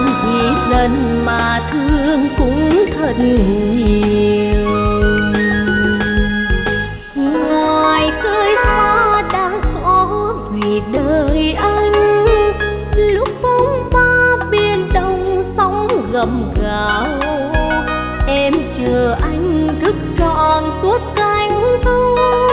anh vì lần mà thương cũng thật nhiều. Ngoài khơi xa đang khó vì đời anh, lúc bóng ba biển đông sóng gầm gào, em chờ anh thức trọn suốt cánh thu.